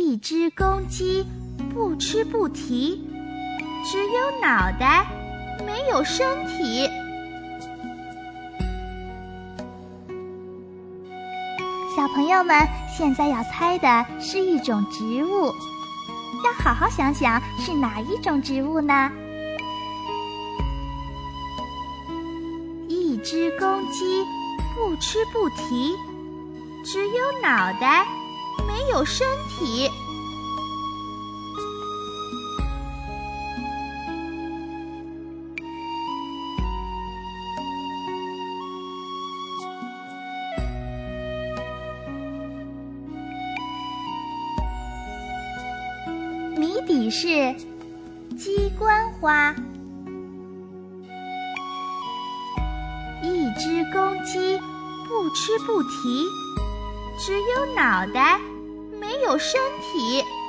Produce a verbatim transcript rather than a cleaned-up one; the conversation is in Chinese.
一只公鸡，不吃不提，只有脑袋，没有身体。小朋友们，现在要猜的是一种植物，要好好想想是哪一种植物呢？一只公鸡，不吃不提，只有脑袋，没有身体。谜底是鸡冠花。一只公鸡，不吃不提，只有脑袋，没有身体。